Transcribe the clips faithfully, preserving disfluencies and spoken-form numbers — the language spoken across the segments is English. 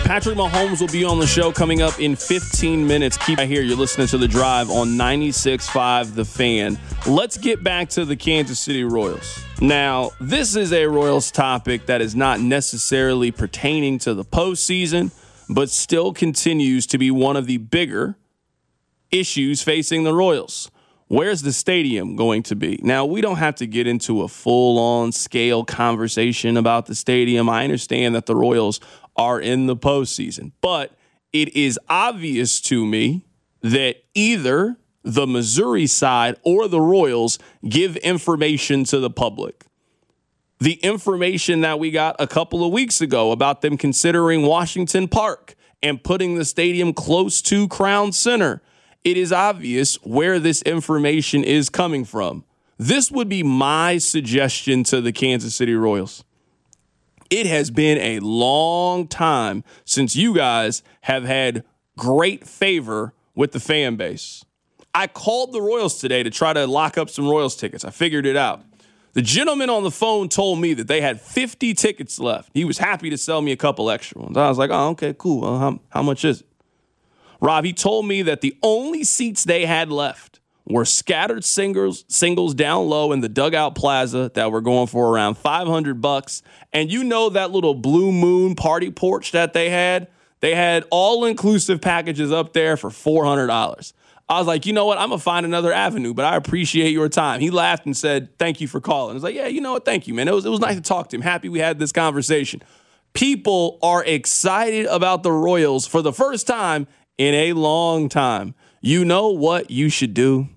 Patrick Mahomes will be on the show coming up in fifteen minutes. Keep right here. You're listening to The Drive on ninety-six point five The Fan. Let's get back to the Kansas City Royals. Now, this is a Royals topic that is not necessarily pertaining to the postseason, but still continues to be one of the bigger issues facing the Royals. Where's the stadium going to be? Now, we don't have to get into a full-on scale conversation about the stadium. I understand that the Royals are in the postseason, but it is obvious to me that either the Missouri side or the Royals give information to the public. The information that we got a couple of weeks ago about them considering Washington Park and putting the stadium close to Crown Center, it is obvious where this information is coming from. This would be my suggestion to the Kansas City Royals. It has been a long time since you guys have had great favor with the fan base. I called the Royals today to try to lock up some Royals tickets. I figured it out. The gentleman on the phone told me that they had fifty tickets left. He was happy to sell me a couple extra ones. I was like, oh, okay, cool. Well, how, how much is it? Rob, he told me that the only seats they had left were scattered singles singles down low in the dugout plaza that were going for around five hundred bucks. And you know that little Blue Moon party porch that they had? They had all-inclusive packages up there for four hundred dollars. I was like, you know what? I'm going to find another avenue, but I appreciate your time. He laughed and said, thank you for calling. I was like, yeah, you know what? Thank you, man. It was, it was nice to talk to him. Happy we had this conversation. People are excited about the Royals for the first time in a long time. You know what you should do?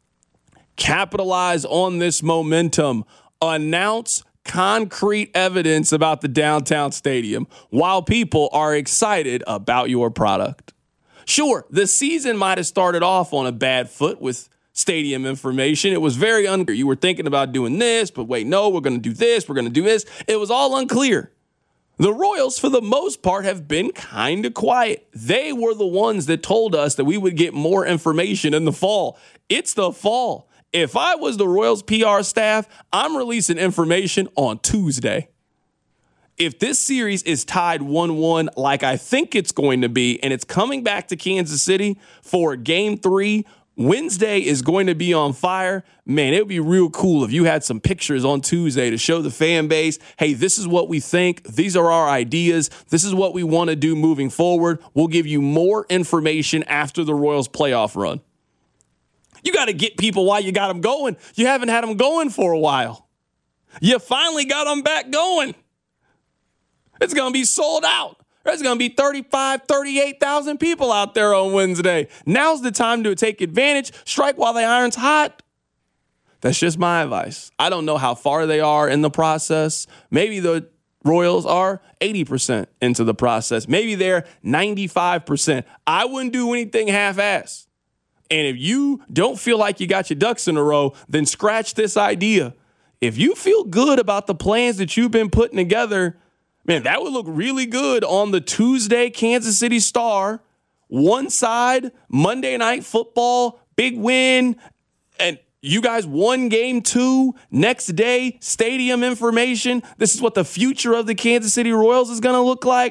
Capitalize on this momentum. Announce concrete evidence about the downtown stadium while people are excited about your product. Sure, the season might have started off on a bad foot with stadium information. It was very unclear. You were thinking about doing this, but wait, no, we're going to do this, we're going to do this. It was all unclear. The Royals, for the most part, have been kind of quiet. They were the ones that told us that we would get more information in the fall. It's the fall. If I was the Royals P R staff, I'm releasing information on Tuesday. If this series is tied one one like I think it's going to be, and it's coming back to Kansas City for game three, Wednesday is going to be on fire. Man, it would be real cool if you had some pictures on Tuesday to show the fan base, hey, this is what we think. These are our ideas. This is what we want to do moving forward. We'll give you more information after the Royals playoff run. You got to get people while you got them going. You haven't had them going for a while. You finally got them back going. It's going to be sold out. There's going to be thirty-five, thirty-eight thousand people out there on Wednesday. Now's the time to take advantage. Strike while the iron's hot. That's just my advice. I don't know how far they are in the process. Maybe the Royals are eighty percent into the process. Maybe they're ninety-five percent. I wouldn't do anything half-assed. And if you don't feel like you got your ducks in a row, then scratch this idea. If you feel good about the plans that you've been putting together, man, that would look really good on the Tuesday Kansas City Star. One side, Monday Night Football, big win, and you guys won game two. Next day, stadium information. This is what the future of the Kansas City Royals is going to look like.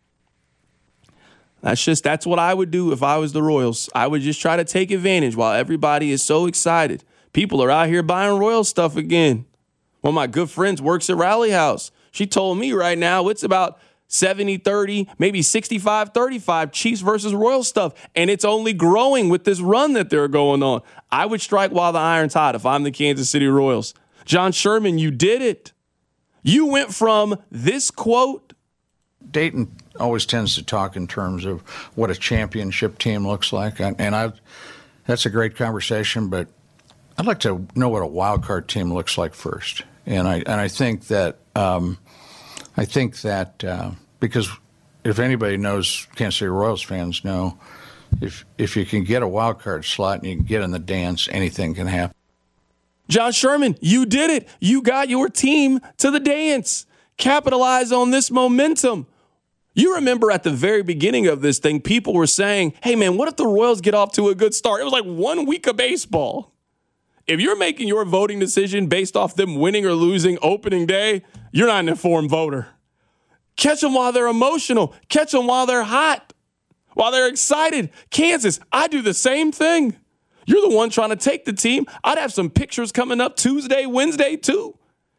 That's just, that's what I would do if I was the Royals. I would just try to take advantage while everybody is so excited. People are out here buying Royals stuff again. One of my good friends works at Rally House. She told me right now it's about seventy thirty, maybe sixty-five thirty-five Chiefs versus Royals stuff. And it's only growing with this run that they're going on. I would strike while the iron's hot if I'm the Kansas City Royals. John Sherman, you did it. You went from this quote. Dayton always tends to talk in terms of what a championship team looks like. And I, that's a great conversation, but I'd like to know what a wild card team looks like first. And I and I think that um, I think that uh, because if anybody knows, Kansas City Royals fans know, if if you can get a wild card slot and you can get in the dance, anything can happen. John Sherman, you did it. You got your team to the dance. Capitalize on this momentum. You remember at the very beginning of this thing, people were saying, hey, man, what if the Royals get off to a good start? It was like one week of baseball. If you're making your voting decision based off them winning or losing opening day, you're not an informed voter. Catch them while they're emotional. Catch them while they're hot, while they're excited. Kansas, I do the same thing. You're the one trying to take the team. I'd have some pictures coming up Tuesday, Wednesday, too.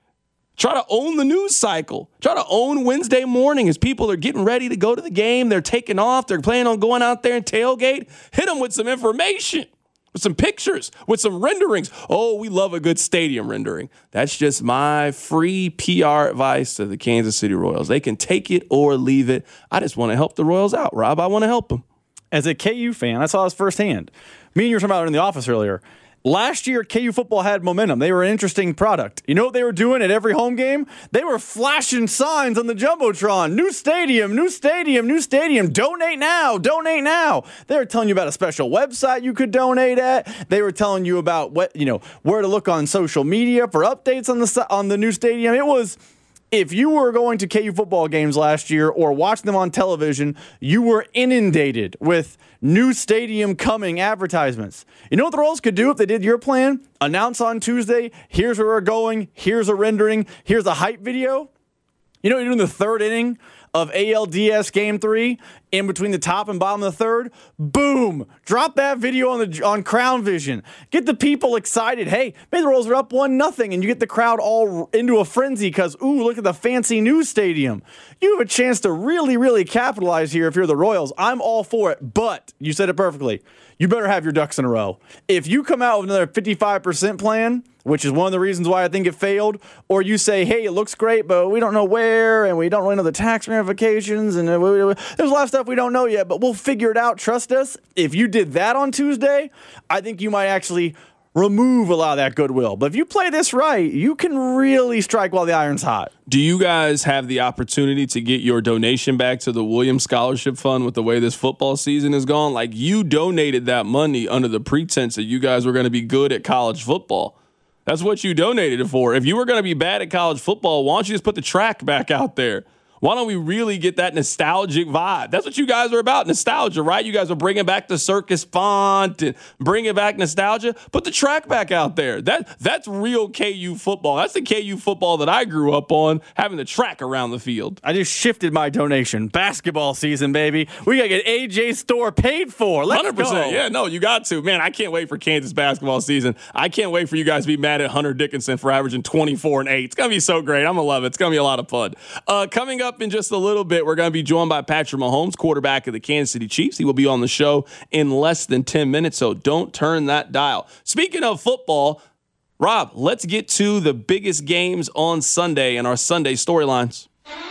Try to own the news cycle. Try to own Wednesday morning as people are getting ready to go to the game. They're taking off. They're planning on going out there and tailgate. Hit them with some information, with some pictures, with some renderings. Oh, we love a good stadium rendering. That's just my free P R advice to the Kansas City Royals. They can take it or leave it. I just want to help the Royals out, Rob. I want to help them. As a K U fan, I saw this firsthand. Me and you were talking about it in the office earlier. Last year, K U football had momentum. They were an interesting product. You know what they were doing at every home game? They were flashing signs on the Jumbotron. New stadium, new stadium, new stadium. Donate now, donate now. They were telling you about a special website you could donate at. They were telling you about what, you know, where to look on social media for updates on the on the new stadium. It was, if you were going to K U football games last year or watching them on television, you were inundated with new stadium coming advertisements. You know what the Royals could do if they did your plan? Announce on Tuesday, here's where we're going, here's a rendering, here's a hype video. You know what you're doing in the third inning of A L D S Game three, in between the top and bottom of the third? Boom! Drop that video on the on Crown Vision. Get the people excited. Hey, maybe the Royals are up one nothing, and you get the crowd all into a frenzy because, ooh, look at the fancy new stadium. You have a chance to really, really capitalize here if you're the Royals. I'm all for it, but you said it perfectly. You better have your ducks in a row. If you come out with another fifty-five percent plan, which is one of the reasons why I think it failed, or you say, hey, it looks great, but we don't know where, and we don't really know the tax ramifications, and there's a lot of stuff we don't know yet, but we'll figure it out, trust us. If you did that on Tuesday, I think you might actually remove a lot of that goodwill. But if you play this right, you can really strike while the iron's hot. Do you guys have the opportunity to get your donation back to the Williams Scholarship Fund with the way this football season is gone? Like, you donated that money under the pretense that you guys were going to be good at college football. That's what you donated it for. If you were going to be bad at college football, why don't you just put the track back out there? Why don't we really get that nostalgic vibe? That's what you guys are about, nostalgia, right? You guys are bringing back the circus font and bringing back nostalgia. Put the track back out there. That That's real K U football. That's the K U football that I grew up on, having the track around the field. I just shifted my donation. Basketball season, baby. We got to get A J Store paid for. Let's one hundred percent. go. Yeah, no, you got to. Man, I can't wait for Kansas basketball season. I can't wait for you guys to be mad at Hunter Dickinson for averaging twenty-four and eight. It's going to be so great. I'm going to love it. It's going to be a lot of fun. Uh, coming up in just a little bit, we're going to be joined by Patrick Mahomes, quarterback of the Kansas City Chiefs. He will be on the show in less than ten minutes, so don't turn that dial. Speaking of football, Rob, let's get to the biggest games on Sunday and our Sunday storylines.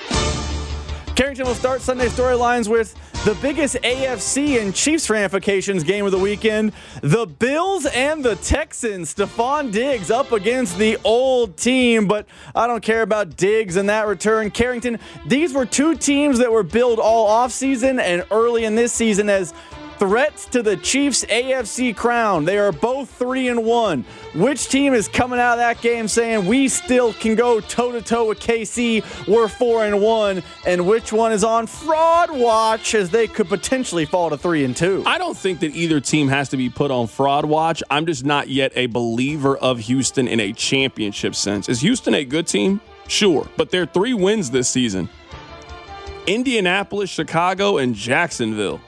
Carrington will start Sunday storylines with the biggest A F C and Chiefs ramifications game of the weekend. The Bills and the Texans. Stephon Diggs up against the old team, but I don't care about Diggs and that return. Carrington, these were two teams that were billed all offseason and early in this season as threats to the Chiefs' A F C crown. They are both three and one. Which team is coming out of that game saying we still can go toe-to-toe with K C? We're four and one. And which one is on fraud watch as they could potentially fall to three and two? I don't think that either team has to be put on fraud watch. I'm just not yet a believer of Houston in a championship sense. Is Houston a good team? Sure, but they're three wins this season. Indianapolis, Chicago, and Jacksonville.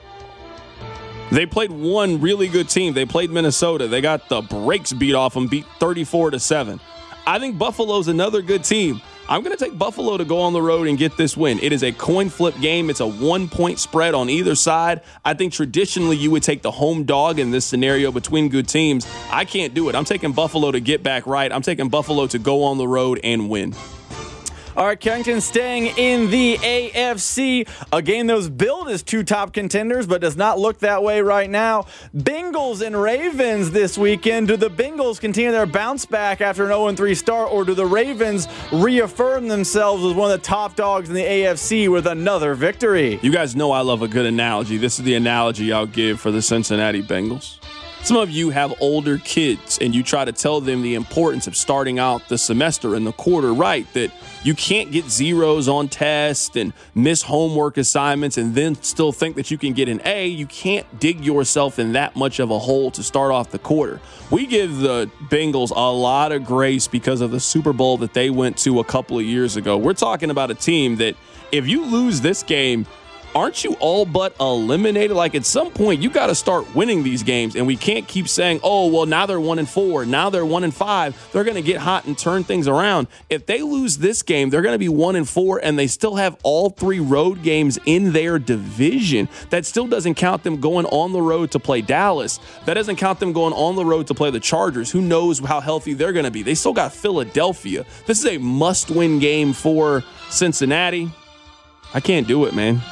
They played one really good team. They played Minnesota. They got the brakes beat off them, beat thirty-four to seven. I think Buffalo's another good team. I'm going to take Buffalo to go on the road and get this win. It is a coin flip game. It's a one-point spread on either side. I think traditionally you would take the home dog in this scenario between good teams. I can't do it. I'm taking Buffalo to get back right. I'm taking Buffalo to go on the road and win. All right, Carrington staying in the A F C. A game that was billed as two top contenders, but does not look that way right now. Bengals and Ravens this weekend. Do the Bengals continue their bounce back after an oh and three start, or do the Ravens reaffirm themselves as one of the top dogs in the A F C with another victory? You guys know I love a good analogy. This is the analogy I'll give for the Cincinnati Bengals. Some of you have older kids and you try to tell them the importance of starting out the semester and the quarter right, that you can't get zeros on tests and miss homework assignments and then still think that you can get an A. You can't dig yourself in that much of a hole to start off the quarter. We give the Bengals a lot of grace because of the Super Bowl that they went to a couple of years ago. We're talking about a team that if you lose this game, aren't you all but eliminated? Like, at some point, you got to start winning these games, and we can't keep saying, oh, well, now they're one and four, now they're one and five. They're going to get hot and turn things around. If they lose this game, they're going to be one and four, and they still have all three road games in their division. That still doesn't count them going on the road to play Dallas. That doesn't count them going on the road to play the Chargers. Who knows how healthy they're going to be? They still got Philadelphia. This is a must-win game for Cincinnati. I can't do it, man.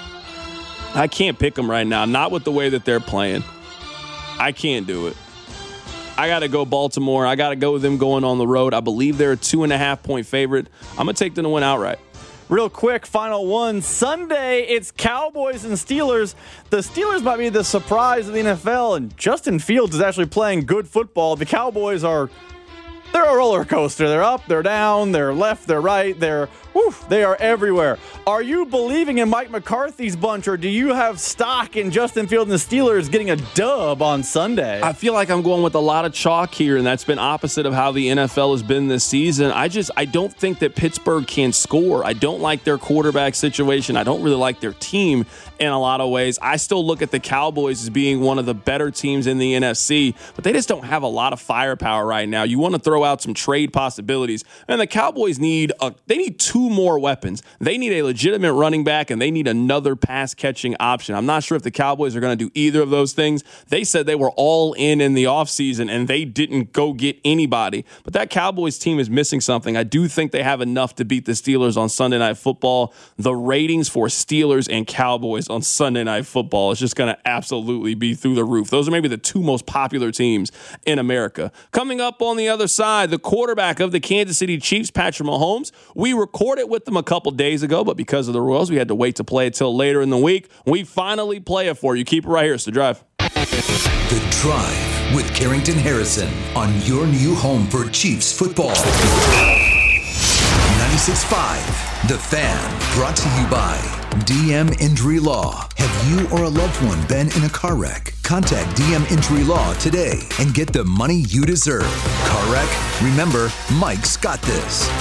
I can't pick them right now, not with the way that they're playing. I can't do it. I got to go Baltimore. I got to go with them going on the road. I believe they're a two and a half point favorite. I'm going to take them to win outright. Real quick, final one. Sunday, it's Cowboys and Steelers. The Steelers might be the surprise of the N F L, and Justin Fields is actually playing good football. The Cowboys are, they're a roller coaster. They're up, they're down, they're left, they're right, they're, whew, they are everywhere. Are you believing in Mike McCarthy's bunch, or do you have stock in Justin Fields and the Steelers getting a dub on Sunday? I feel like I'm going with a lot of chalk here, and that's been opposite of how the N F L has been this season. I just, I don't think that Pittsburgh can score. I don't like their quarterback situation. I don't really like their team in a lot of ways. I still look at the Cowboys as being one of the better teams in the N F C, but they just don't have a lot of firepower right now. You want to throw out some trade possibilities, and the Cowboys need a, they need two more weapons. They need a legitimate running back, and they need another pass-catching option. I'm not sure if the Cowboys are going to do either of those things. They said they were all in in the offseason, and they didn't go get anybody. But that Cowboys team is missing something. I do think they have enough to beat the Steelers on Sunday Night Football. The ratings for Steelers and Cowboys on Sunday Night Football is just going to absolutely be through the roof. Those are maybe the two most popular teams in America. Coming up on the other side, the quarterback of the Kansas City Chiefs, Patrick Mahomes. We recorded with them a couple days ago, but because of the Royals, we had to wait to play it till later in the week. We finally play it for you. Keep it right here. It's The Drive. The Drive with Carrington Harrison on your new home for Chiefs football. ninety-six point five, The Fan, brought to you by D M Injury Law. Have you or a loved one been in a car wreck? Contact D M Injury Law today and get the money you deserve. Car wreck? Remember, Mike's got this.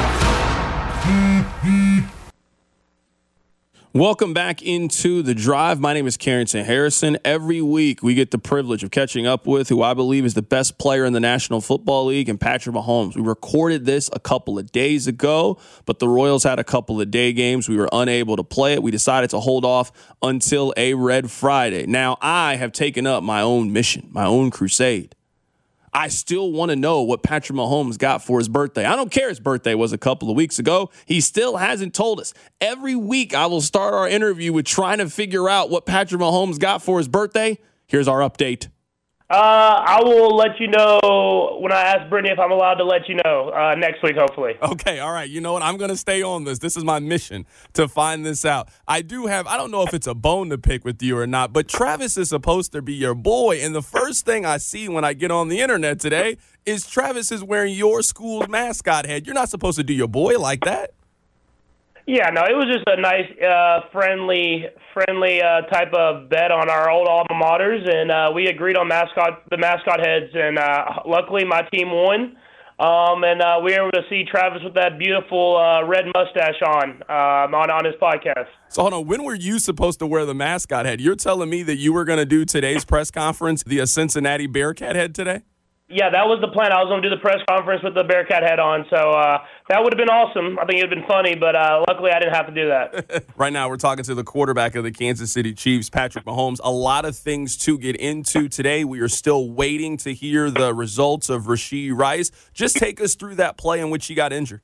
Welcome back into The Drive. My name is Carrington Harrison. Every week we get the privilege of catching up with who I believe is the best player in the National Football League, and Patrick Mahomes. We recorded this a couple of days ago, but the Royals had a couple of day games. We were unable to play it. We decided to hold off until a Red Friday. Now, I have taken up my own mission, my own crusade. I still want to know what Patrick Mahomes got for his birthday. I don't care his birthday was a couple of weeks ago. He still hasn't told us. Every week I will start our interview with trying to figure out what Patrick Mahomes got for his birthday. Here's our update. Uh, I will let you know when I ask Brittany if I'm allowed to let you know uh, next week, hopefully. Okay, all right. You know what? I'm going to stay on this. This is my mission to find this out. I do have, I don't know if it's a bone to pick with you or not, but Travis is supposed to be your boy. And the first thing I see when I get on the internet today is Travis is wearing your school's mascot head. You're not supposed to do your boy like that. Yeah, no, it was just a nice, uh, friendly, friendly uh, type of bet on our old alma maters, and uh, we agreed on mascot, the mascot heads, and uh, luckily my team won, um, and uh, we were able to see Travis with that beautiful uh, red mustache on, uh, on on his podcast. So hold on, when were you supposed to wear the mascot head? You're telling me that you were going to do today's press conference, the Cincinnati Bearcat head today? Yeah, that was the plan. I was going to do the press conference with the Bearcat head on, so uh, that would have been awesome. I think it would have been funny, but uh, luckily I didn't have to do that. Right now we're talking to the quarterback of the Kansas City Chiefs, Patrick Mahomes. A lot of things to get into today. We are still waiting to hear the results of Rashee Rice. Just take us through that play in which he got injured.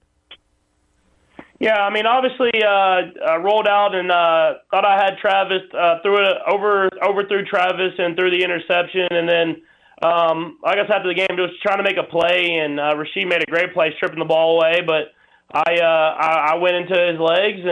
Yeah, I mean, obviously, uh, I rolled out and uh, thought I had Travis, uh, threw it over, overthrew Travis and threw the interception, and then Um, I guess after the game, just trying to make a play, and uh, Rashee made a great play, stripping the ball away. But I, uh, I, I went into his legs, and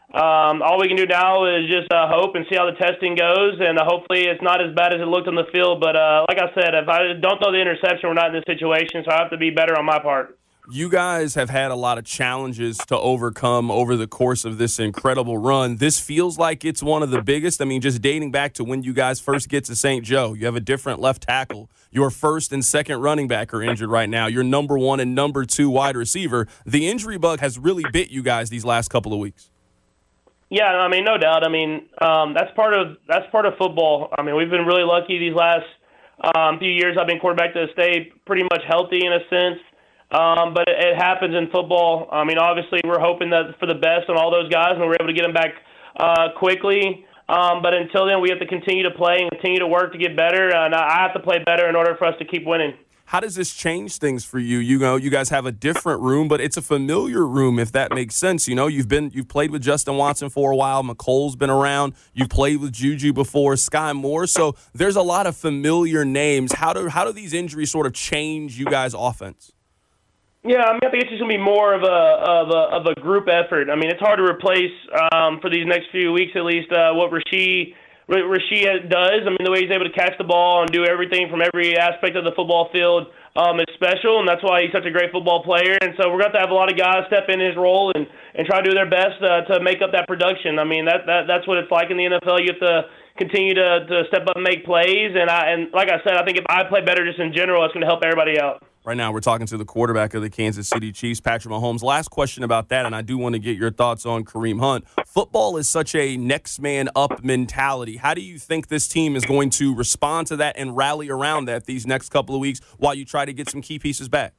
Um, all we can do now is just uh, hope and see how the testing goes, and uh, hopefully it's not as bad as it looked on the field. But uh, like I said, if I don't throw the interception, we're not in this situation, so I have to be better on my part. You guys have had a lot of challenges to overcome over the course of this incredible run. This feels like it's one of the biggest. I mean, just dating back to when you guys first get to Saint Joe, you have a different left tackle. Your first and second running back are injured right now. Your number one and number two wide receiver. The injury bug has really bit you guys these last couple of weeks. Yeah, I mean, no doubt. I mean, um, that's part of that's part of football. I mean, we've been really lucky these last um, few years. I've been quarterback to stay pretty much healthy in a sense, um, but it, it happens in football. I mean, obviously, we're hoping that for the best on all those guys, and we're able to get them back uh, quickly. Um, but until then, we have to continue to play and continue to work to get better. And I have to play better in order for us to keep winning. How does this change things for you? You know, you guys have a different room, but it's a familiar room, if that makes sense. You know, you've been you've played with Justin Watson for a while. McColl's been around. You've played with Juju before, Sky Moore. So there's a lot of familiar names. How do how do these injuries sort of change you guys' offense? Yeah, I mean, I think it's just gonna be more of a of a of a group effort. I mean, it's hard to replace um, for these next few weeks at least uh, what Rasheed. Rasheed does. I mean, the way he's able to catch the ball and do everything from every aspect of the football field um, is special, and that's why he's such a great football player. And so we're going to have a lot of guys step in his role and, and try to do their best uh, to make up that production. I mean, that, that that's what it's like in the N F L. You have to continue to, to step up and make plays. And, I, and like I said, I think if I play better just in general, it's going to help everybody out. Right now, we're talking to the quarterback of the Kansas City Chiefs, Patrick Mahomes. Last question about that, and I do want to get your thoughts on Kareem Hunt. Football is such a next man up mentality. How do you think this team is going to respond to that and rally around that these next couple of weeks while you try to get some key pieces back?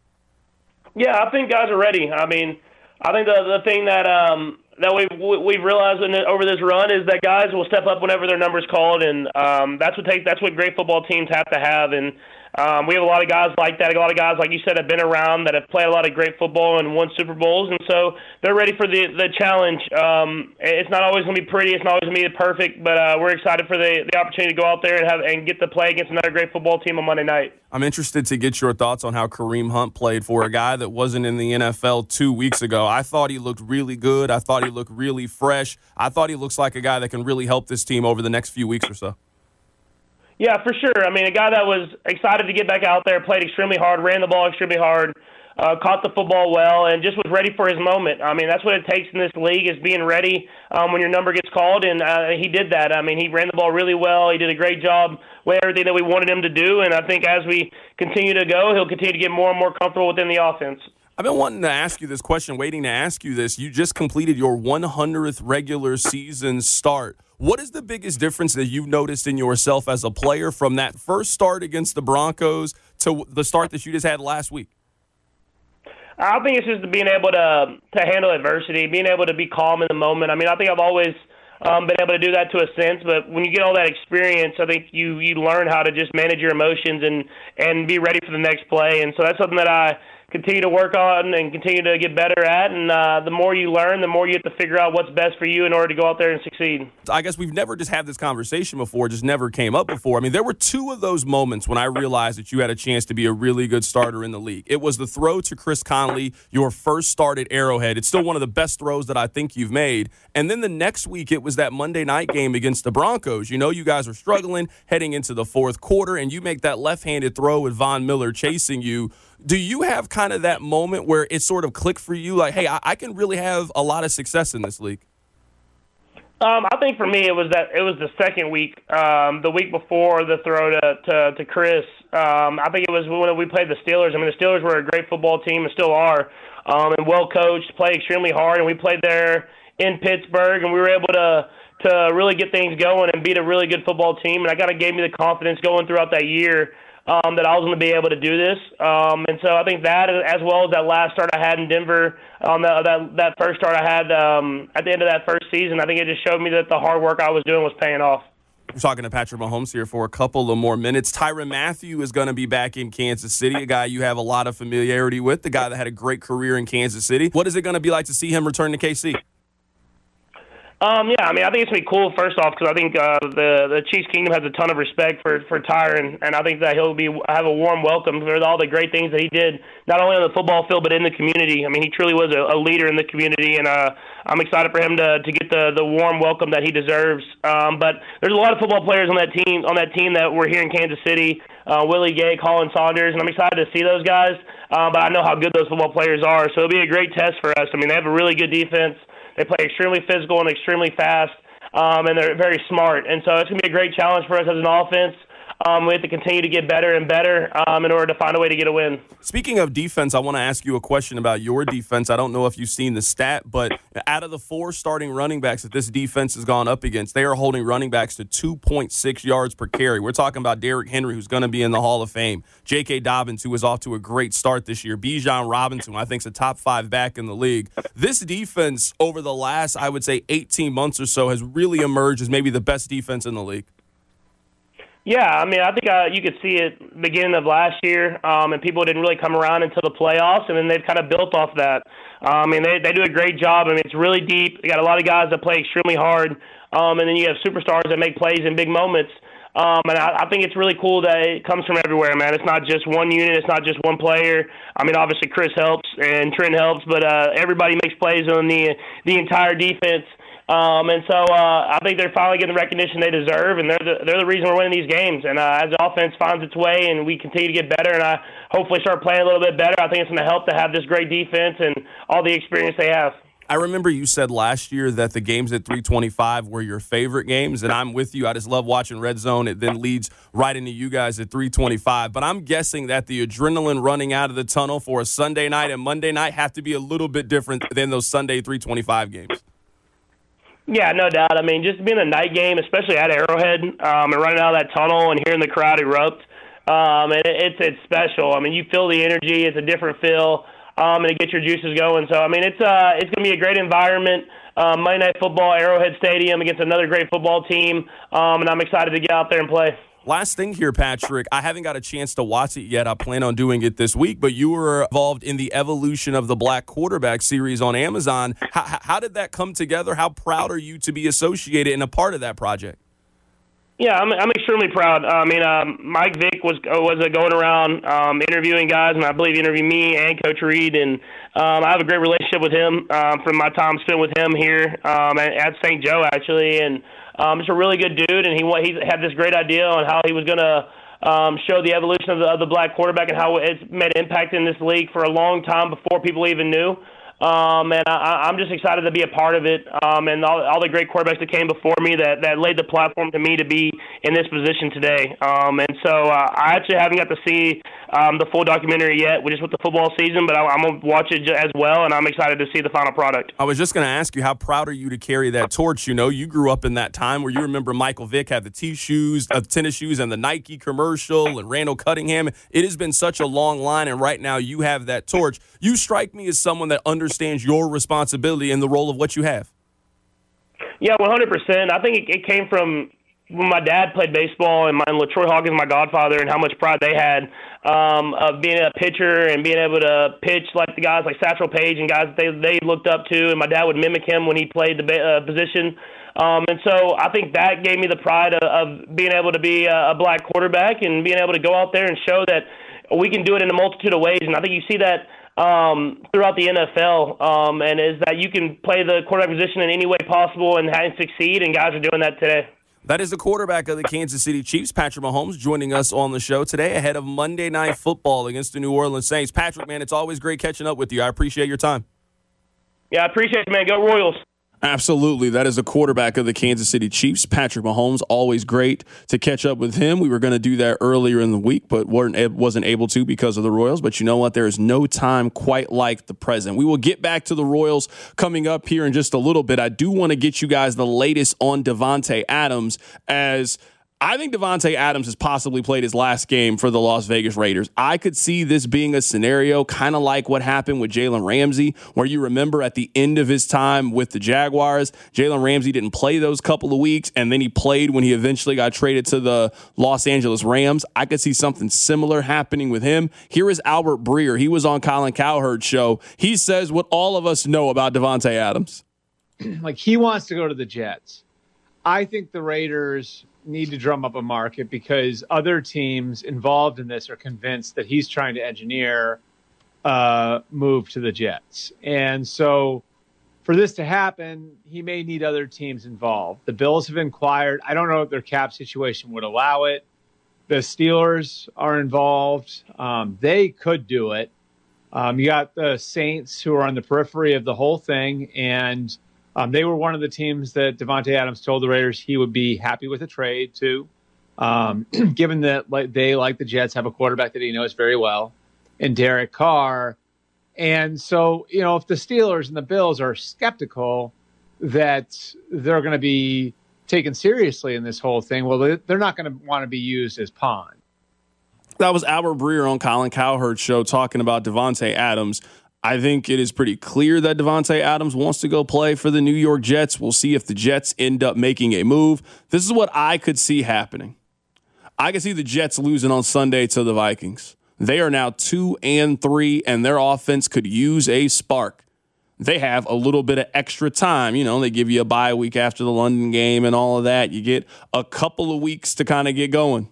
Yeah, I think guys are ready. I mean, I think the the thing that um, that we've we've realized in the, over this run is that guys will step up whenever their number's called, and um, that's what take that's what great football teams have to have. And Um, we have a lot of guys like that. A lot of guys, like you said, have been around that have played a lot of great football and won Super Bowls, and so they're ready for the the challenge. Um, it's not always going to be pretty. It's not always going to be perfect, but uh, we're excited for the, the opportunity to go out there and have and get to play against another great football team on Monday night. I'm interested to get your thoughts on how Kareem Hunt played for a guy that wasn't in the N F L two weeks ago. I thought he looked really good. I thought he looked really fresh. I thought he looks like a guy that can really help this team over the next few weeks or so. Yeah, for sure. I mean, a guy that was excited to get back out there, played extremely hard, ran the ball extremely hard, uh, caught the football well, and just was ready for his moment. I mean, that's what it takes in this league is being ready um, when your number gets called, and uh, he did that. I mean, he ran the ball really well. He did a great job with everything that we wanted him to do, and I think as we continue to go, he'll continue to get more and more comfortable within the offense. I've been wanting to ask you this question, waiting to ask you this. You just completed your one hundredth regular season start. What is the biggest difference that you've noticed in yourself as a player from that first start against the Broncos to the start that you just had last week? I think it's just being able to to handle adversity, being able to be calm in the moment. I mean, I think I've always um, been able to do that to a sense, but when you get all that experience, I think you, you learn how to just manage your emotions and, and be ready for the next play. And so that's something that I continue to work on and continue to get better at. And uh, the more you learn, the more you have to figure out what's best for you in order to go out there and succeed. I guess we've never just had this conversation before, just never came up before. I mean, there were two of those moments when I realized that you had a chance to be a really good starter in the league. It was the throw to Chris Conley, your first start at Arrowhead. It's still one of the best throws that I think you've made. And then the next week, it was that Monday night game against the Broncos. You know, you guys are struggling heading into the fourth quarter, and you make that left-handed throw with Von Miller chasing you. Do you have kind of that moment where it sort of clicked for you, like, hey, I, I can really have a lot of success in this league? Um, I think for me it was that it was the second week, um, the week before the throw to to, to Chris. Um, I think it was when we played the Steelers. I mean, the Steelers were a great football team and still are, um, and well coached, play extremely hard, and we played there in Pittsburgh, and we were able to to really get things going and beat a really good football team. And I kind of gave me the confidence going throughout that year. Um, that I was going to be able to do this. Um, and so I think that, as well as that last start I had in Denver, um, that, that that first start I had um, at the end of that first season, I think it just showed me that the hard work I was doing was paying off. We're talking to Patrick Mahomes here for a couple of more minutes. Tyrann Mathieu is going to be back in Kansas City, a guy you have a lot of familiarity with, the guy that had a great career in Kansas City. What is it going to be like to see him return to K C? Um, yeah, I mean, I think it's going to be cool, first off, because I think uh, the the Chiefs Kingdom has a ton of respect for, for Tyron, and I think that he'll be have a warm welcome for all the great things that he did, not only on the football field, but in the community. I mean, he truly was a, a leader in the community, and uh, I'm excited for him to, to get the, the warm welcome that he deserves. Um, but there's a lot of football players on that team on that team that were here in Kansas City, uh, Willie Gay, Colin Saunders, and I'm excited to see those guys, uh, but I know how good those football players are, so it'll be a great test for us. I mean, they have a really good defense. They play extremely physical and extremely fast, um, and they're very smart. And so it's going to be a great challenge for us as an offense. Um, we have to continue to get better and better um, in order to find a way to get a win. Speaking of defense, I want to ask you a question about your defense. I don't know if you've seen the stat, but out of the four starting running backs that this defense has gone up against, they are holding running backs to two point six yards per carry. We're talking about Derrick Henry, who's going to be in the Hall of Fame, J K. Dobbins, who is off to a great start this year, Bijan Robinson, who I think is a top five back in the league. This defense over the last, I would say, eighteen months or so has really emerged as maybe the best defense in the league. Yeah, I mean, I think uh, you could see it beginning of last year, um, and people didn't really come around until the playoffs, and then they've kind of built off that. Um, I mean, they, they do a great job. I mean, it's really deep. They got a lot of guys that play extremely hard, um, and then you have superstars that make plays in big moments. Um, and I, I think it's really cool that it comes from everywhere, man. It's not just one unit. It's not just one player. I mean, obviously Chris helps and Trent helps, but uh, everybody makes plays on the the entire defense. Um, and so uh, I think they're finally getting the recognition they deserve, and they're the, they're the reason we're winning these games. And uh, as the offense finds its way and we continue to get better and I hopefully start playing a little bit better, I think it's going to help to have this great defense and all the experience they have. I remember you said last year that the games at three twenty-five were your favorite games, and I'm with you. I just love watching Red Zone. It then leads right into you guys at three twenty-five. But I'm guessing that the adrenaline running out of the tunnel for a Sunday night and Monday night have to be a little bit different than those Sunday three twenty-five games. Yeah, no doubt. I mean, just being a night game, especially at Arrowhead, um, and running out of that tunnel and hearing the crowd erupt, um, and it, it's it's special. I mean, you feel the energy. It's a different feel, um, and it gets your juices going. So, I mean, it's uh, it's going to be a great environment. Um, Monday Night Football, Arrowhead Stadium against another great football team, um, and I'm excited to get out there and play. Last thing here, Patrick, I haven't got a chance to watch it yet. I plan on doing it this week, but you were involved in the evolution of the Black Quarterback series on Amazon. How, how did that come together? How proud are you to be associated and a part of that project? Yeah, I'm I'm extremely proud. I mean, um, Mike Vick was was uh, going around um, interviewing guys, and I believe he interviewed me and Coach Reed, and um, I have a great relationship with him um, from my time spent with him here um, at, at Saint Joe, actually, and um, he's a really good dude, and he he had this great idea on how he was going to um, show the evolution of the, of the black quarterback and how it's made an impact in this league for a long time before people even knew. Um, and I, I'm just excited to be a part of it, um, and all, all the great quarterbacks that came before me that, that laid the platform to me to be in this position today. Um, and so uh, I actually haven't got to see um, the full documentary yet, just with the football season, but I, I'm going to watch it as well, and I'm excited to see the final product. I was just going to ask you, how proud are you to carry that torch? You know, you grew up in that time where you remember Michael Vick had the T-shoes, uh, tennis shoes, and the Nike commercial, and Randall Cunningham. It has been such a long line, and right now you have that torch. You strike me as someone that understands your responsibility and the role of what you have. Yeah, one hundred percent. I think it, it came from when my dad played baseball, and, my, and LaTroy Hawkins, my godfather, and how much pride they had um, of being a pitcher and being able to pitch like the guys like Satchel Paige and guys that they, they looked up to, and my dad would mimic him when he played the uh, position. Um, and so I think that gave me the pride of, of being able to be a, a black quarterback and being able to go out there and show that we can do it in a multitude of ways. And I think you see that um, throughout the N F L, um, and is that you can play the quarterback position in any way possible and, and succeed, and guys are doing that today. That is the quarterback of the Kansas City Chiefs, Patrick Mahomes, joining us on the show today ahead of Monday Night Football against the New Orleans Saints. Patrick, man, it's always great catching up with you. I appreciate your time. Yeah, I appreciate it, man. Go Royals. Absolutely. That is the quarterback of the Kansas City Chiefs, Patrick Mahomes. Always great to catch up with him. We were going to do that earlier in the week, but weren't, wasn't able to because of the Royals. But you know what? There is no time quite like the present. We will get back to the Royals coming up here in just a little bit. I do want to get you guys the latest on Davante Adams, as I think Davante Adams has possibly played his last game for the Las Vegas Raiders. I could see this being a scenario kind of like what happened with Jalen Ramsey, where you remember at the end of his time with the Jaguars, Jalen Ramsey didn't play those couple of weeks, and then he played when he eventually got traded to the Los Angeles Rams. I could see something similar happening with him. Here is Albert Breer. He was on Colin Cowherd's show. He says what all of us know about Davante Adams. like he wants to go to the Jets. I think the Raiders need to drum up a market because other teams involved in this are convinced that he's trying to engineer uh, move to the Jets. And so for this to happen, he may need other teams involved. The Bills have inquired. I don't know if their cap situation would allow it. The Steelers are involved. Um, they could do it. Um, you got the Saints who are on the periphery of the whole thing, and um, they were one of the teams that Davante Adams told the Raiders he would be happy with a trade to, um, given that like, they, like the Jets, have a quarterback that he knows very well in Derek Carr. And so, you know, if the Steelers and the Bills are skeptical that they're going to be taken seriously in this whole thing, well, they're not going to want to be used as pawn. That was Albert Breer on Colin Cowherd's show talking about Davante Adams. I think it is pretty clear that Davante Adams wants to go play for the New York Jets. We'll see if the Jets end up making a move. This is what I could see happening. I could see the Jets losing on Sunday to the Vikings. They are now two and three, and their offense could use a spark. They have a little bit of extra time. You know, they give you a bye week after the London game and all of that. You get a couple of weeks to kind of get going.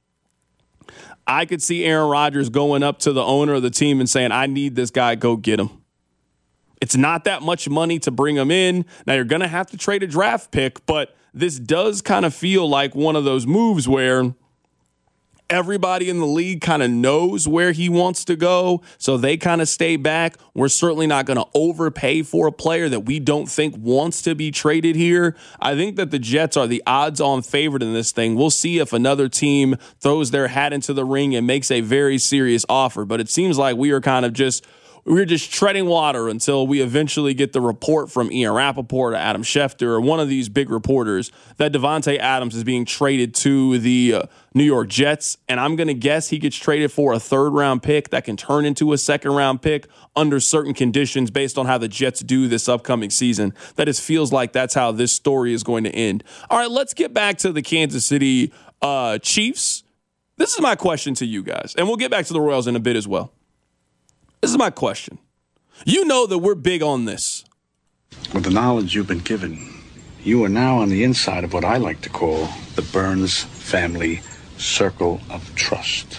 I could see Aaron Rodgers going up to the owner of the team and saying, I need this guy, go get him. It's not that much money to bring him in. Now, you're going to have to trade a draft pick, but this does kind of feel like one of those moves where everybody in the league kind of knows where he wants to go, so they kind of stay back. We're certainly not going to overpay for a player that we don't think wants to be traded here. I think that the Jets are the odds-on favorite in this thing. We'll see if another team throws their hat into the ring and makes a very serious offer, but it seems like we are kind of just we're just treading water until we eventually get the report from Ian Rappaport or Adam Schefter or one of these big reporters that Davante Adams is being traded to the uh, New York Jets. And I'm going to guess he gets traded for a third-round pick that can turn into a second-round pick under certain conditions based on how the Jets do this upcoming season. That just feels like that's how this story is going to end. All right, let's get back to the Kansas City uh, Chiefs. This is my question to you guys, and we'll get back to the Royals in a bit as well. This is my question. You know that we're big on this. With the knowledge you've been given, you are now on the inside of what I like to call the Burns family circle of trust.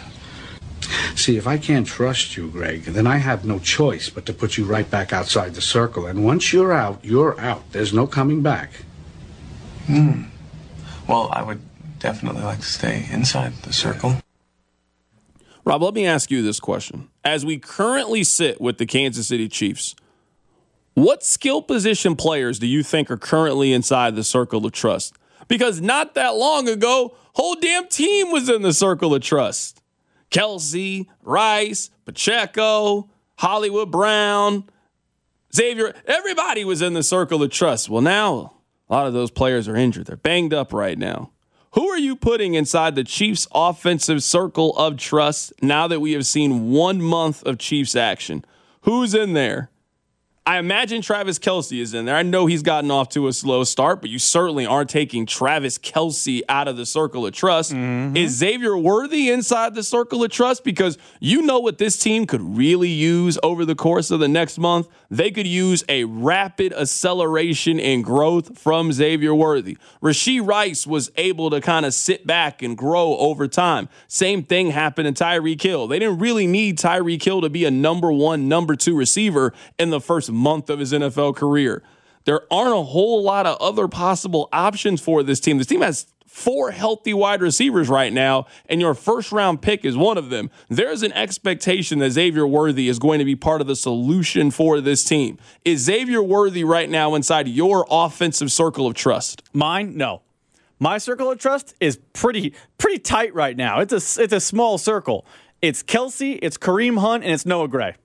See, if I can't trust you, Greg, then I have no choice but to put you right back outside the circle. And once you're out, you're out. There's no coming back. Hmm. Well, I would definitely like to stay inside the circle. Rob, let me ask you this question. As we currently sit with the Kansas City Chiefs, what skill position players do you think are currently inside the circle of trust? Because not that long ago, whole damn team was in the circle of trust. Kelsey, Rice, Pacheco, Hollywood Brown, Xavier, everybody was in the circle of trust. Well, now a lot of those players are injured. They're banged up right now. Who are you putting inside the Chiefs' offensive circle of trust now that we have seen one month of Chiefs action? Who's in there? I imagine Travis Kelce is in there. I know he's gotten off to a slow start, but you certainly aren't taking Travis Kelce out of the circle of trust. Mm-hmm. Is Xavier Worthy inside the circle of trust? Because you know what this team could really use over the course of the next month? They could use a rapid acceleration and growth from Xavier Worthy. Rashee Rice was able to kind of sit back and grow over time. Same thing happened in Tyreek Hill. They didn't really need Tyreek Hill to be a number one, number two receiver in the first month of his N F L career. There aren't a whole lot of other possible options for this team. This team has four healthy wide receivers right now, and your first round pick is one of them. There's an expectation that Xavier Worthy is going to be part of the solution for this team. Is Xavier Worthy right now inside your offensive circle of trust? Mine? No. My circle of trust is pretty pretty tight right now. It's a, it's a small circle. It's Kelce, it's Kareem Hunt, and it's Noah Gray.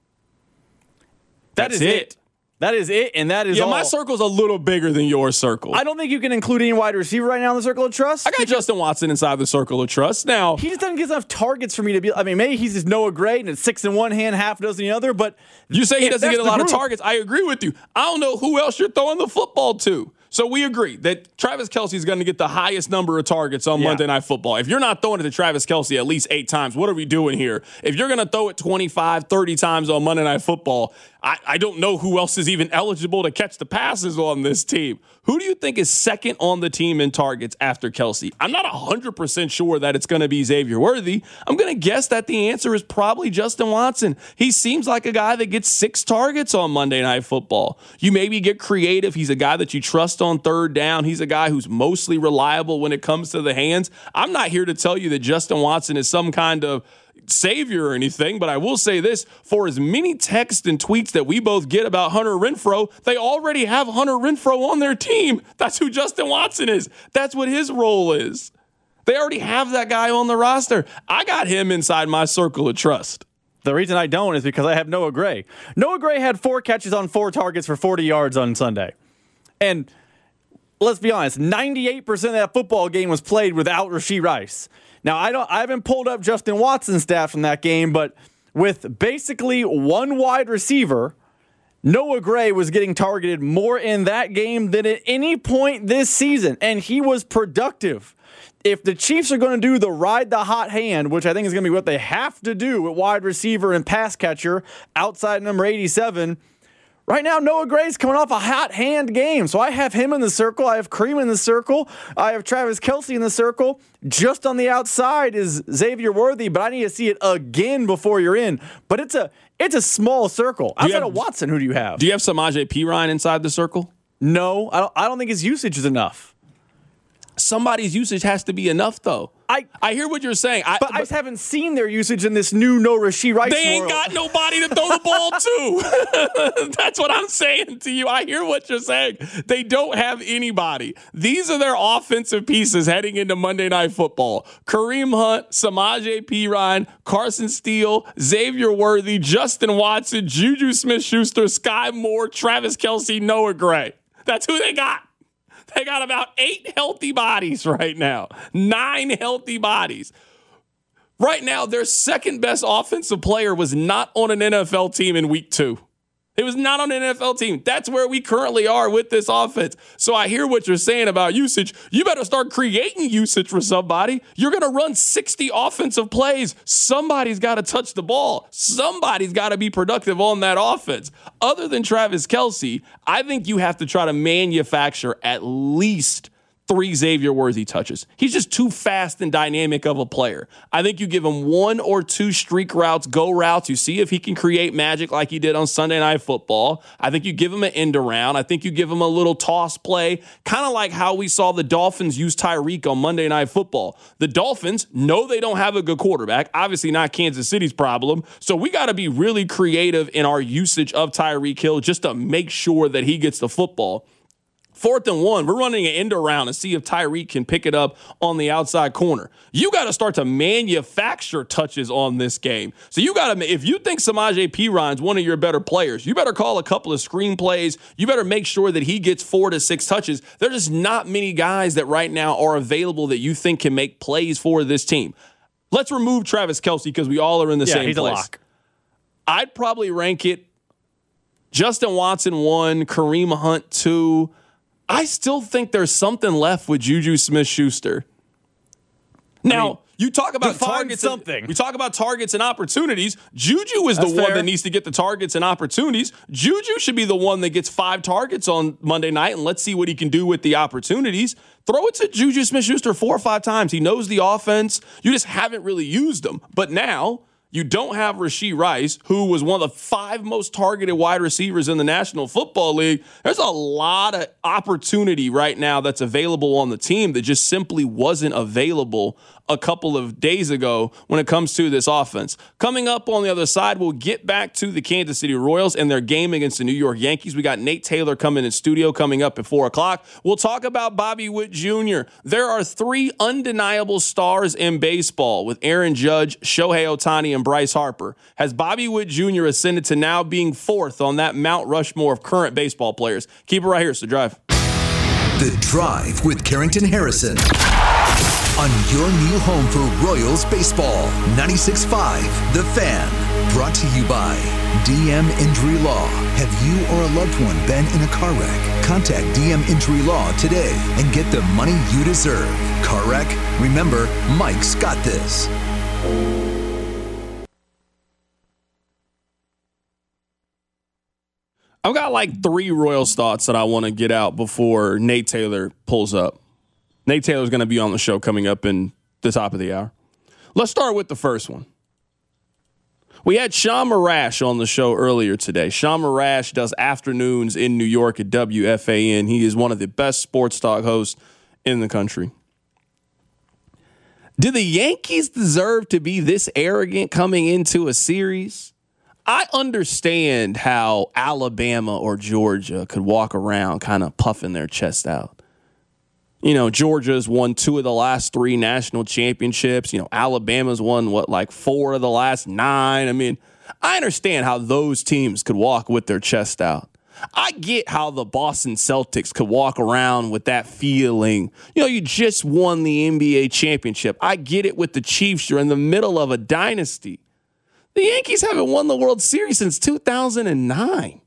That That's is it. it. That is it, and that is yeah, all. My circle's a little bigger than your circle. I don't think you can include any wide receiver right now in the circle of trust. I got Justin Watson inside the circle of trust. Now he just doesn't get enough targets for me to be. I mean, maybe he's just Noah Gray and it's six in one hand, half a dozen in the other. But you say he doesn't get a lot group. of targets. I agree with you. I don't know who else you're throwing the football to. So we agree that Travis Kelce is going to get the highest number of targets on yeah. Monday Night Football. If you're not throwing it to Travis Kelce at least eight times, what are we doing here? If you're going to throw it twenty-five, thirty times on Monday Night Football, I, I don't know who else is even eligible to catch the passes on this team. Who do you think is second on the team in targets after Kelce? I'm not one hundred percent sure that it's going to be Xavier Worthy. I'm going to guess that the answer is probably Justin Watson. He seems like a guy that gets six targets on Monday Night Football. You maybe get creative. He's a guy that you trust on third down. He's a guy who's mostly reliable when it comes to the hands. I'm not here to tell you that Justin Watson is some kind of savior or anything, but I will say this: for as many texts and tweets that we both get about Hunter Renfrow, they already have Hunter Renfrow on their team. That's who Justin Watson is. That's what his role is. They already have that guy on the roster. I got him inside my circle of trust. The reason I don't is because I have Noah Gray. Noah Gray had four catches on four targets for forty yards on Sunday. And let's be honest, ninety-eight percent of that football game was played without Rashee Rice. Now, I don't. I haven't pulled up Justin Watson's stats from that game, but with basically one wide receiver, Noah Gray was getting targeted more in that game than at any point this season, and he was productive. If the Chiefs are going to do the ride the hot hand, which I think is going to be what they have to do at wide receiver and pass catcher outside number eighty-seven, right now, Noah Gray's coming off a hot hand game. So I have him in the circle. I have Kareem in the circle. I have Travis Kelce in the circle. Just on the outside is Xavier Worthy, but I need to see it again before you're in. But it's a it's a small circle. Outside of Watson, who do you have? Do you have Samaje Perine inside the circle? No, I don't, I don't think his usage is enough. Somebody's usage has to be enough, though. I I hear what you're saying. I, but, but I just haven't seen their usage in this new no Rashee Rice They ain't world. got nobody to throw the ball to. That's what I'm saying to you. I hear what you're saying. They don't have anybody. These are their offensive pieces heading into Monday Night Football. Kareem Hunt, Samaje Perine, Carson Steele, Xavier Worthy, Justin Watson, Juju Smith-Schuster, Sky Moore, Travis Kelce, Noah Gray. That's who they got. They got about eight healthy bodies right now. Nine healthy bodies. Right now, their second best offensive player was not on an N F L team in week two. It was not on an N F L team. That's where we currently are with this offense. So I hear what you're saying about usage. You better start creating usage for somebody. You're going to run sixty offensive plays. Somebody's got to touch the ball. Somebody's got to be productive on that offense. Other than Travis Kelce, I think you have to try to manufacture at least three Xavier Worthy touches. He's just too fast and dynamic of a player. I think you give him one or two streak routes, go routes. You see if he can create magic like he did on Sunday Night Football. I think you give him an end around. I think you give him a little toss play, kind of like how we saw the Dolphins use Tyreek on Monday Night Football. The Dolphins know they don't have a good quarterback. Obviously not Kansas City's problem. So we got to be really creative in our usage of Tyreek Hill just to make sure that he gets the football. Fourth and one, we're running an end around and see if Tyreek can pick it up on the outside corner. You got to start to manufacture touches on this game. So you got to, if you think Samaje Perine's one of your better players, you better call a couple of screen plays. You better make sure that he gets four to six touches. There's just not many guys that right now are available that you think can make plays for this team. Let's remove Travis Kelce because we all are in the yeah, same he's place. A lock. I'd probably rank it Justin Watson one, Kareem Hunt two. I still think there's something left with Juju Smith-Schuster. Now, I mean, you talk about targets. Something. We talk about targets and opportunities. Juju is That's the one fair. that needs to get the targets and opportunities. Juju should be the one that gets five targets on Monday night, and let's see what he can do with the opportunities. Throw it to Juju Smith-Schuster four or five times. He knows the offense. You just haven't really used him. But now you don't have Rashee Rice, who was one of the five most targeted wide receivers in the National Football League. There's a lot of opportunity right now that's available on the team that just simply wasn't available a couple of days ago when it comes to this offense. Coming up on the other side, we'll get back to the Kansas City Royals and their game against the New York Yankees. We got Nate Taylor coming in studio coming up at four o'clock. We'll talk about Bobby Witt Junior There are three undeniable stars in baseball with Aaron Judge, Shohei Ohtani, and Bryce Harper. Has Bobby Witt Junior ascended to now being fourth on that Mount Rushmore of current baseball players? Keep it right here, so Drive. The Drive with Carrington Harrison on your new home for Royals baseball. ninety-six point five The Fan. Brought to you by D M Injury Law. Have you or a loved one been in a car wreck? Contact D M Injury Law today and get the money you deserve. Car wreck? Remember, Mike's got this. I've got like three Royals thoughts that I want to get out before Nate Taylor pulls up. Nate Taylor's going to be on the show coming up in the top of the hour. Let's start with the first one. We had Sean Marash on the show earlier today. Sean Marash does afternoons in New York at W F A N. He is one of the best sports talk hosts in the country. Do the Yankees deserve to be this arrogant coming into a series? I understand how Alabama or Georgia could walk around kind of puffing their chest out. You know, Georgia's won two of the last three national championships. You know, Alabama's won, what, like four of the last nine? I mean, I understand how those teams could walk with their chest out. I get how the Boston Celtics could walk around with that feeling. You know, you just won the N B A championship. I get it with the Chiefs. You're in the middle of a dynasty. The Yankees haven't won the World Series since two thousand nine.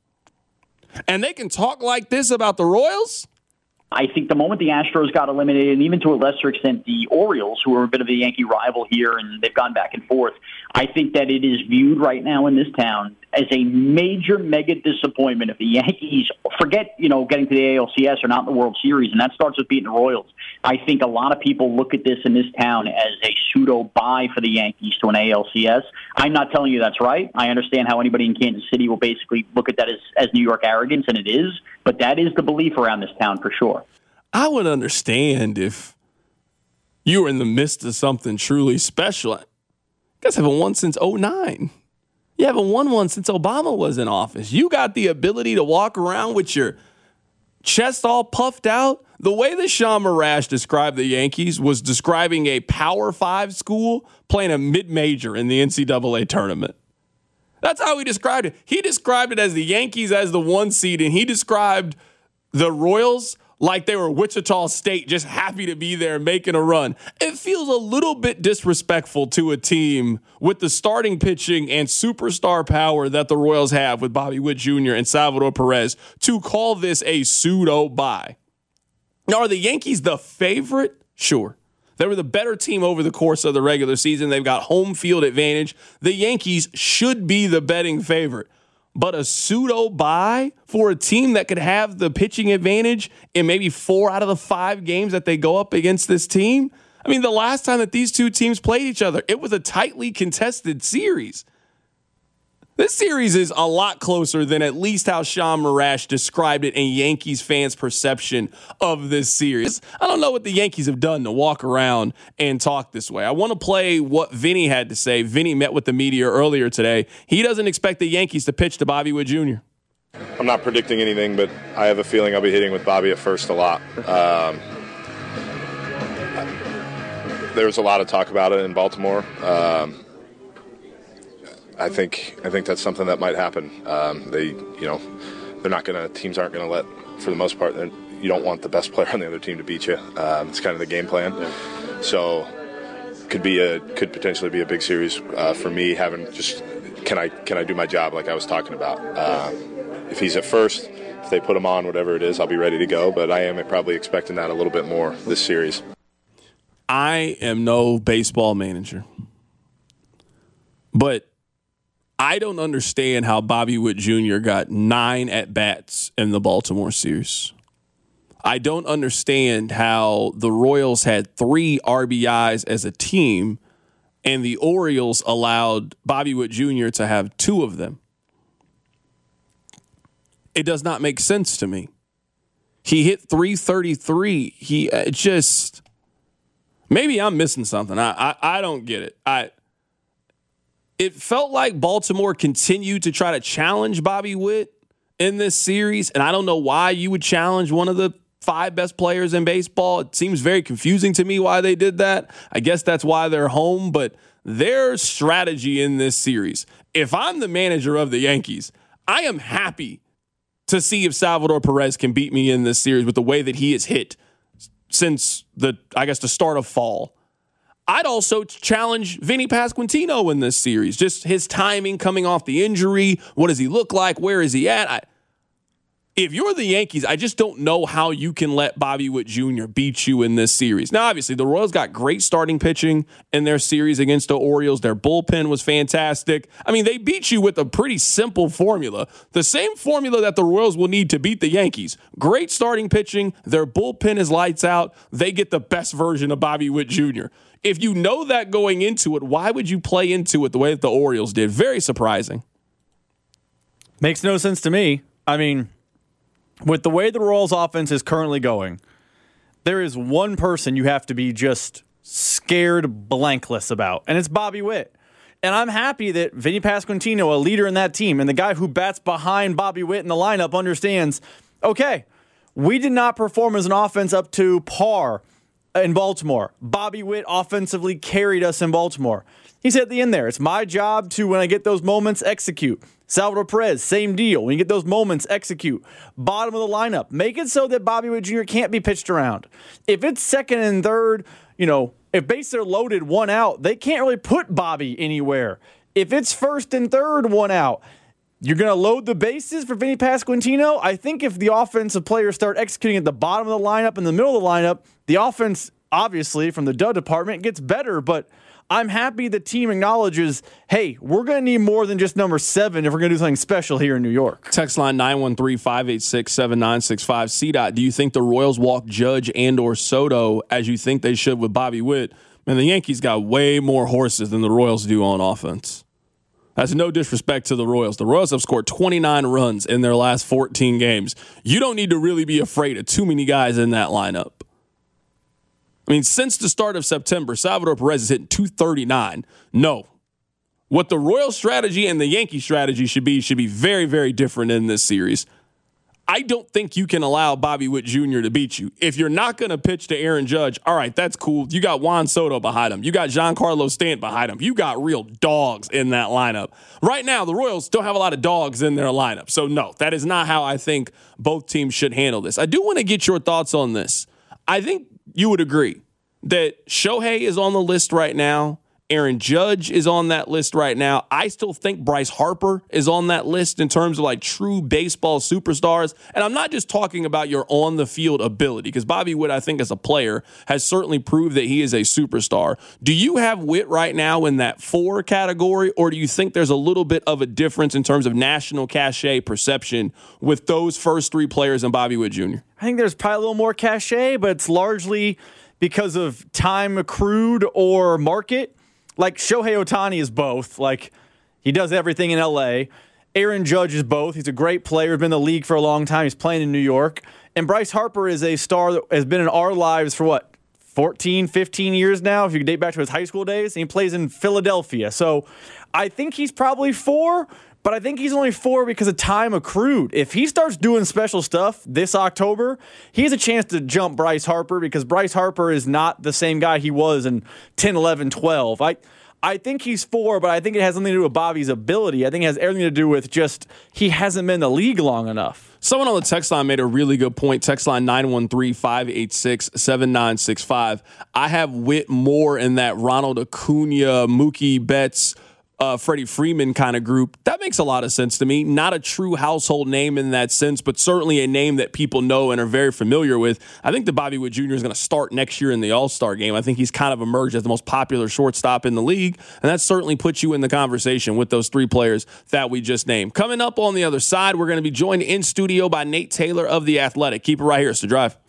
And they can talk like this about the Royals? I think the moment the Astros got eliminated, and even to a lesser extent the Orioles, who are a bit of a Yankee rival here, and they've gone back and forth, I think that it is viewed right now in this town as a major, mega disappointment if the Yankees forget, you know, getting to the A L C S or not in the World Series, and that starts with beating the Royals. I think a lot of people look at this in this town as a pseudo-bye for the Yankees to an A L C S. I'm not telling you that's right. I understand how anybody in Kansas City will basically look at that as, as New York arrogance, and it is, but that is the belief around this town for sure. I would understand if you were in the midst of something truly special. You guys haven't won since oh nine. You haven't won one since Obama was in office. You got the ability to walk around with your chest all puffed out. The way that Sean Marash described the Yankees was describing a Power Five school playing a mid-major in the N C double A tournament. That's how he described it. He described it as the Yankees as the one seed, and he described the Royals like they were Wichita State, just happy to be there making a run. It feels a little bit disrespectful to a team with the starting pitching and superstar power that the Royals have with Bobby Witt Junior and Salvador Perez to call this a pseudo-bye. Now, are the Yankees the favorite? Sure. They were the better team over the course of the regular season. They've got home field advantage. The Yankees should be the betting favorite. But a pseudo-bye for a team that could have the pitching advantage in maybe four out of the five games that they go up against this team? I mean, the last time that these two teams played each other, it was a tightly contested series. This series is a lot closer than at least how Sean Marash described it and Yankees fans' perception of this series. I don't know what the Yankees have done to walk around and talk this way. I want to play what Vinny had to say. Vinny met with the media earlier today. He doesn't expect the Yankees to pitch to Bobby Witt Junior I'm not predicting anything, but I have a feeling I'll be hitting with Bobby at first a lot. Um, there was a lot of talk about it in Baltimore. Um, I think I think that's something that might happen. Um, they, you know, they're not going to. Teams aren't going to let, for the most part. You don't want the best player on the other team to beat you. Um, it's kind of the game plan. Yeah. So, could be a could potentially be a big series uh, for me. Having just can I can I do my job like I was talking about? Uh, if he's at first, if they put him on, whatever it is, I'll be ready to go. But I am probably expecting that a little bit more this series. I am no baseball manager, but I don't understand how Bobby Witt Junior got nine at-bats in the Baltimore series. I don't understand how the Royals had three R B Is as a team and the Orioles allowed Bobby Witt Junior to have two of them. It does not make sense to me. He hit three thirty-three. He uh, just maybe I'm missing something. I, I I don't get it. I it felt like Baltimore continued to try to challenge Bobby Witt in this series, and I don't know why you would challenge one of the five best players in baseball. It seems very confusing to me why they did that. I guess that's why they're home, but their strategy in this series, if I'm the manager of the Yankees, I am happy to see if Salvador Perez can beat me in this series with the way that he has hit since the, I guess, the start of fall. I'd also challenge Vinny Pasquantino in this series. Just his timing coming off the injury. What does he look like? Where is he at? I, if you're the Yankees, I just don't know how you can let Bobby Witt Junior beat you in this series. Now, obviously, the Royals got great starting pitching in their series against the Orioles. Their bullpen was fantastic. I mean, they beat you with a pretty simple formula. The same formula that the Royals will need to beat the Yankees. Great starting pitching. Their bullpen is lights out. They get the best version of Bobby Witt Junior If you know that going into it, why would you play into it the way that the Orioles did? Very surprising. Makes no sense to me. I mean, with the way the Royals offense is currently going, there is one person you have to be just scared blankless about, and it's Bobby Witt. And I'm happy that Vinny Pasquantino, a leader in that team, and the guy who bats behind Bobby Witt in the lineup understands, okay, we did not perform as an offense up to par in Baltimore. Bobby Witt offensively carried us in Baltimore. He said at the end there, it's my job to, when I get those moments, execute. Salvador Perez, same deal. When you get those moments, execute. Bottom of the lineup. Make it so that Bobby Witt Junior can't be pitched around. If it's second and third, you know, if bases are loaded, one out, they can't really put Bobby anywhere. If it's first and third, one out, you're going to load the bases for Vinny Pasquantino? I think if the offensive players start executing at the bottom of the lineup, in the middle of the lineup, the offense, obviously, from the Dud department, gets better, but I'm happy the team acknowledges, hey, we're going to need more than just number seven if we're going to do something special here in New York. Text line nine one three, five eight six, seven nine six five. C DOT, do you think the Royals walk Judge and or Soto as you think they should with Bobby Witt? Man, the Yankees got way more horses than the Royals do on offense. That's no disrespect to the Royals. The Royals have scored twenty-nine runs in their last fourteen games. You don't need to really be afraid of too many guys in that lineup. I mean, since the start of September, Salvador Perez is hitting two thirty-nine. No. What the Royal strategy and the Yankee strategy should be should be very, very different in this series. I don't think you can allow Bobby Witt Junior to beat you. If you're not going to pitch to Aaron Judge, all right, that's cool. You got Juan Soto behind him. You got Giancarlo Stanton behind him. You got real dogs in that lineup. Right now, the Royals don't have a lot of dogs in their lineup. So, no, that is not how I think both teams should handle this. I do want to get your thoughts on this. I think you would agree that Shohei is on the list right now. Aaron Judge is on that list right now. I still think Bryce Harper is on that list in terms of like true baseball superstars. And I'm not just talking about your on-the-field ability, because Bobby Witt, I think, as a player, has certainly proved that he is a superstar. Do you have Witt right now in that four category, or do you think there's a little bit of a difference in terms of national cachet perception with those first three players and Bobby Witt Junior? I think there's probably a little more cachet, but it's largely because of time accrued or market. Like, Shohei Ohtani is both. Like, he does everything in L A. Aaron Judge is both. He's a great player, been in the league for a long time. He's playing in New York. And Bryce Harper is a star that has been in our lives for, what, fourteen, fifteen years now, if you can date back to his high school days. And he plays in Philadelphia. So I think he's probably four, but I think he's only four because of time accrued. If he starts doing special stuff this October, he has a chance to jump Bryce Harper, because Bryce Harper is not the same guy he was in ten, eleven, twelve. I I think he's four, but I think it has something to do with Bobby's ability. I think it has everything to do with just he hasn't been in the league long enough. Someone on the text line made a really good point. Text line nine one three, five eight six, seven nine six five. I have Witt more in that Ronald Acuna, Mookie Betts, Uh, Freddie Freeman kind of group. That makes a lot of sense to me. Not a true household name in that sense, but certainly a name that people know and are very familiar with. I think that Bobby Witt Junior is going to start next year in the All-Star game. I think he's kind of emerged as the most popular shortstop in the league, and that certainly puts you in the conversation with those three players that we just named. Coming up on the other side, we're going to be joined in studio by Nate Taylor of The Athletic. Keep it right here. It's The Drive.